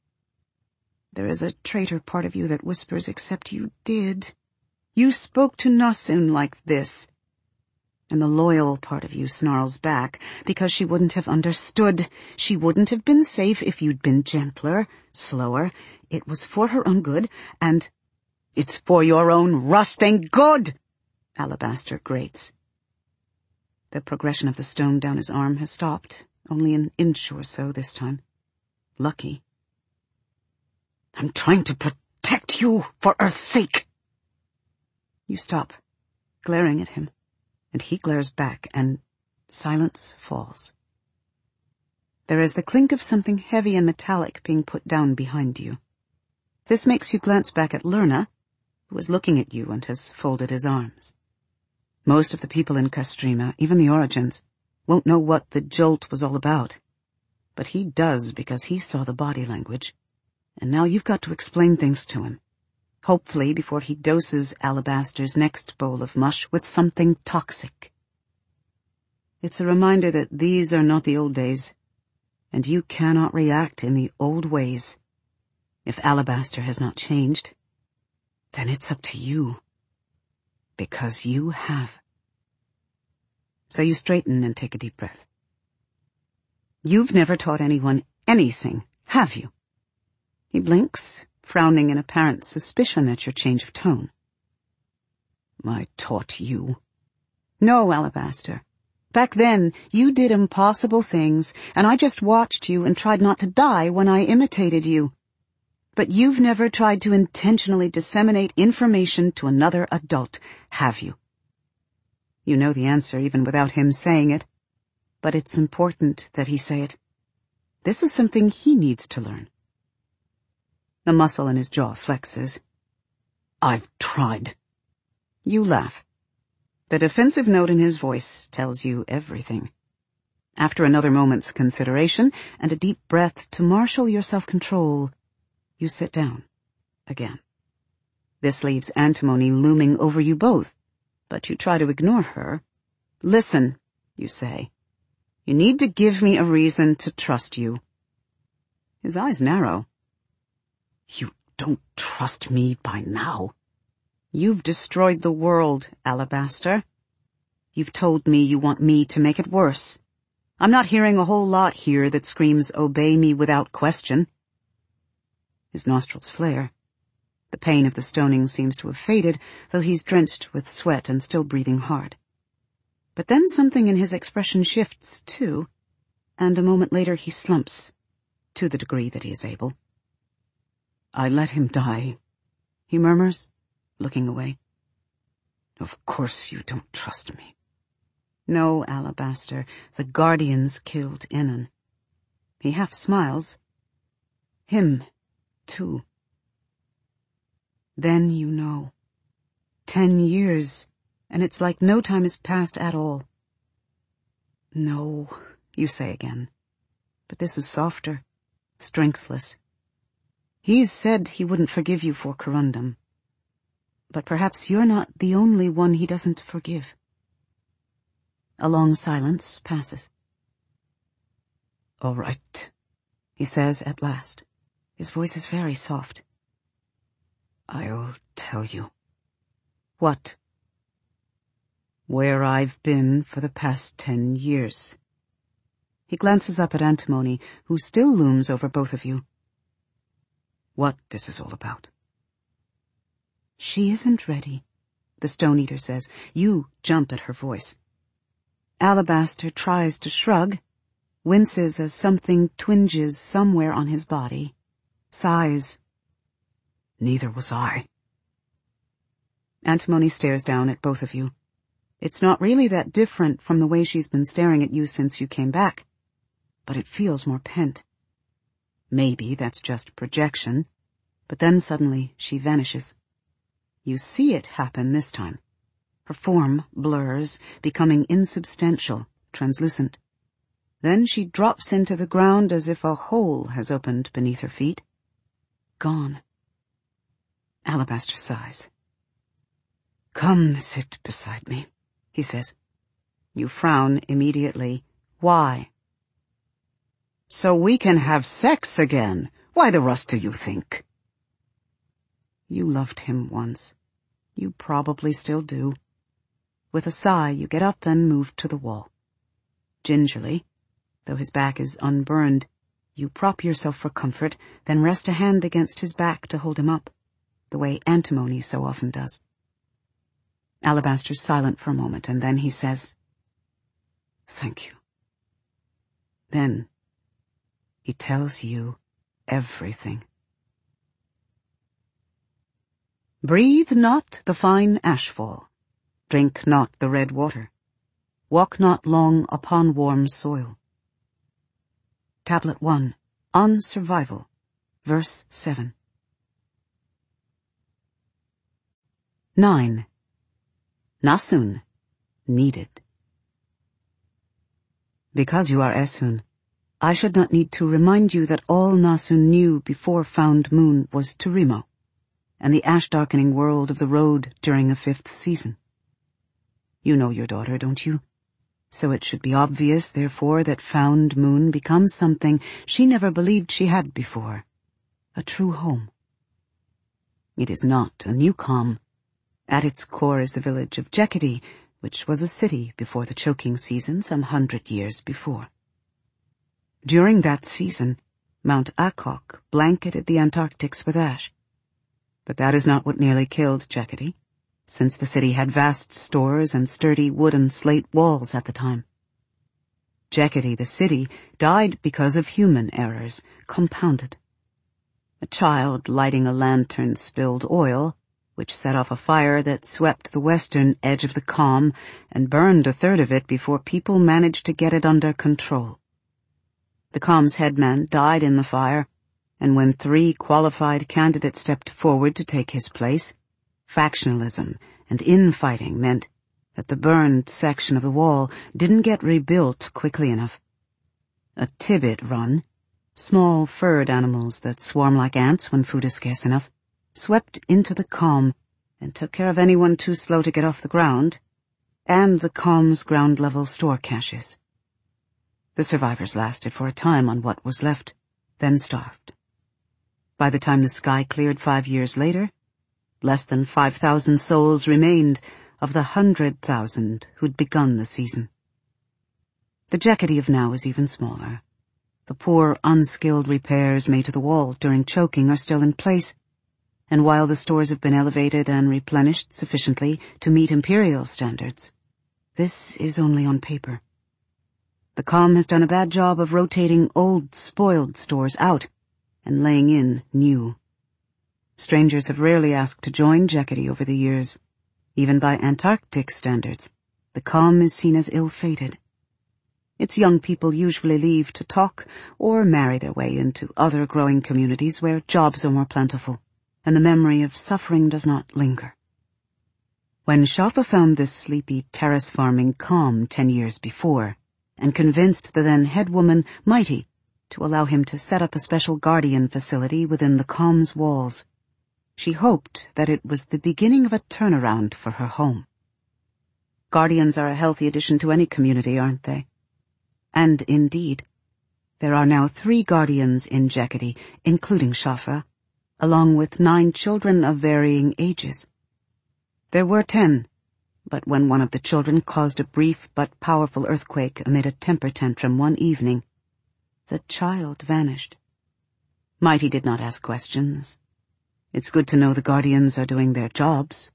Speaker 1: There is a traitor part of you that whispers, except you did. You spoke to Nasun like this. And the loyal part of you snarls back, because she wouldn't have understood. She wouldn't have been safe if you'd been gentler, slower. It was for her own good, and it's for your own rusting good, Alabaster grates. The progression of the stone down his arm has stopped, only an inch or so this time. Lucky. I'm trying to protect you, for Earth's sake. You stop, glaring at him. And he glares back, and silence falls. There is the clink of something heavy and metallic being put down behind you. This makes you glance back at Lorna, who is looking at you and has folded his arms. Most of the people in Castrima, even the Origins, won't know what the jolt was all about. But he does because he saw the body language. And now you've got to explain things to him. Hopefully before he doses Alabaster's next bowl of mush with something toxic. It's a reminder that these are not the old days, and you cannot react in the old ways. If Alabaster has not changed, then it's up to you. Because you have. So you straighten and take a deep breath. You've never taught anyone anything, have you? He blinks, frowning in apparent suspicion at your change of tone. I taught you. No, Alabaster. Back then, you did impossible things, and I just watched you and tried not to die when I imitated you. But you've never tried to intentionally disseminate information to another adult, have you? You know the answer even without him saying it, but it's important that he say it. This is something he needs to learn. The muscle in his jaw flexes. I've tried. You laugh. The defensive note in his voice tells you everything. After another moment's consideration and a deep breath to marshal your self-control, you sit down again. This leaves antimony looming over you both, but you try to ignore her. Listen, you say. You need to give me a reason to trust you. His eyes narrow. You don't trust me by now. You've destroyed the world, Alabaster. You've told me you want me to make it worse. I'm not hearing a whole lot here that screams obey me without question. His nostrils flare. The pain of the stoning seems to have faded, though he's drenched with sweat and still breathing hard. But then something in his expression shifts, too, and a moment later he slumps, to the degree that he is able. I let him die, he murmurs, looking away. Of course you don't trust me. No, Alabaster, the Guardians killed Innan. He half smiles. Him, too. Then you know. Ten years, and it's like no time has passed at all. No, you say again, but this is softer, strengthless. He's said he wouldn't forgive you for Corundum. But perhaps you're not the only one he doesn't forgive. A long silence passes. All right, he says at last. His voice is very soft. I'll tell you. What? Where I've been for the past ten years. He glances up at Antimony, who still looms over both of you. What this is all about. She isn't ready, the Stone Eater says. You jump at her voice. Alabaster tries to shrug, winces as something twinges somewhere on his body, sighs. Neither was I. Antimony stares down at both of you. It's not really that different from the way she's been staring at you since you came back, but it feels more pent. Maybe that's just projection, but then suddenly she vanishes. You see it happen this time. Her form blurs, becoming insubstantial, translucent. Then she drops into the ground as if a hole has opened beneath her feet. Gone. Alabaster sighs. Come sit beside me, he says. You frown immediately. Why? So we can have sex again. Why the rust do you think? You loved him once. You probably still do. With a sigh, you get up and move to the wall. Gingerly, though his back is unburned, you prop yourself for comfort, then rest a hand against his back to hold him up, the way Antimony so often does. Alabaster's silent for a moment, and then he says, Thank you. Then he tells you everything. Breathe not the fine ashfall. Drink not the red water. Walk not long upon warm soil. Tablet one, on survival, verse seven. Nine. Nasun. Needed. Because you are Esun, I should not need to remind you that all Nasun knew before Found Moon was Turimo, and the ash-darkening world of the road during a fifth season. You know your daughter, don't you? So it should be obvious, therefore, that Found Moon becomes something she never believed she had before, a true home. It is not a new calm. At its core is the village of Jeketi, which was a city before the choking season some hundred years before. During that season, Mount Akok blanketed the Antarctics with ash. But that is not what nearly killed Jeketi, since the city had vast stores and sturdy wooden slate walls at the time. Jeketi, the city, died because of human errors, compounded. A child lighting a lantern spilled oil, which set off a fire that swept the western edge of the calm and burned a third of it before people managed to get it under control. The calm's headman died in the fire, and when three qualified candidates stepped forward to take his place, factionalism and infighting meant that the burned section of the wall didn't get rebuilt quickly enough. A tibbit run, small furred animals that swarm like ants when food is scarce enough, swept into the calm and took care of anyone too slow to get off the ground, and the calm's ground-level store caches. The survivors lasted for a time on what was left, then starved. By the time the sky cleared five years later, less than five thousand souls remained of the hundred thousand who'd begun the season. The Jeketi of now is even smaller. The poor, unskilled repairs made to the wall during choking are still in place, and while the stores have been elevated and replenished sufficiently to meet imperial standards, this is only on paper. The calm has done a bad job of rotating old, spoiled stores out and laying in new. Strangers have rarely asked to join Jeketi over the years. Even by Antarctic standards, the calm is seen as ill-fated. Its young people usually leave to talk or marry their way into other growing communities where jobs are more plentiful, and the memory of suffering does not linger. When Shafa found this sleepy terrace-farming calm ten years before, and convinced the then headwoman, Mighty, to allow him to set up a special guardian facility within the calm's walls, she hoped that it was the beginning of a turnaround for her home. Guardians are a healthy addition to any community, aren't they? And indeed, there are now three guardians in Jeketi, including Shafa, along with nine children of varying ages. There were ten, but when one of the children caused a brief but powerful earthquake amid a temper tantrum one evening, the child vanished. Mighty did not ask questions. It's good to know the guardians are doing their jobs.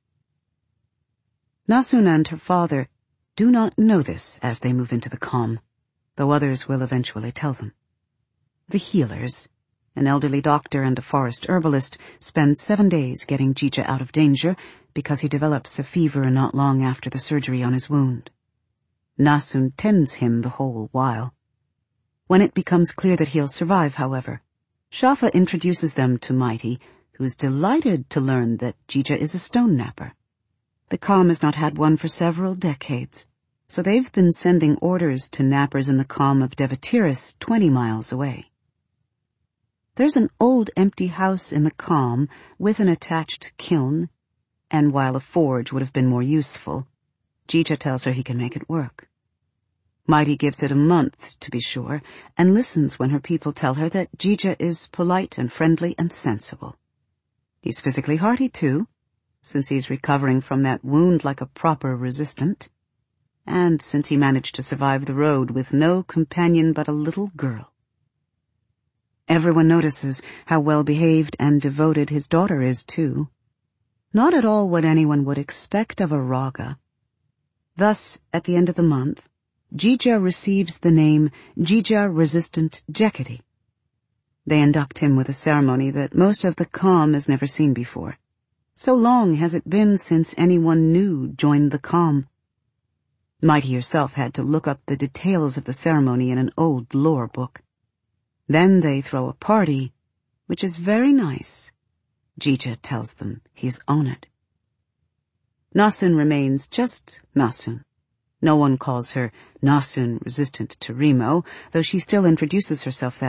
Speaker 1: Nasun and her father do not know this as they move into the calm, though others will eventually tell them. The healers, an elderly doctor and a forest herbalist, spend seven days getting Jija out of danger because he develops a fever not long after the surgery on his wound. Nasun tends him the whole while. When it becomes clear that he'll survive, however, Shafa introduces them to Mighty, who's delighted to learn that Jija is a stone napper. The calm has not had one for several decades, so they've been sending orders to nappers in the calm of Devatiris twenty miles away. There's an old empty house in the calm with an attached kiln, and while a forge would have been more useful, Jija tells her he can make it work. Mighty gives it a month, to be sure, and listens when her people tell her that Jija is polite and friendly and sensible. He's physically hearty, too, since he's recovering from that wound like a proper resistant, and since he managed to survive the road with no companion but a little girl. Everyone notices how well-behaved and devoted his daughter is, too. Not at all what anyone would expect of a Raga. Thus, at the end of the month, Jija receives the name Jija-Resistant Jeketi. They induct him with a ceremony that most of the calm has never seen before. So long has it been since anyone new joined the calm. Mighty herself had to look up the details of the ceremony in an old lore book. Then they throw a party, which is very nice. Jija tells them he's honored. Nasun remains just Nasun. No one calls her Nasun resistant to Remo, though she still introduces herself that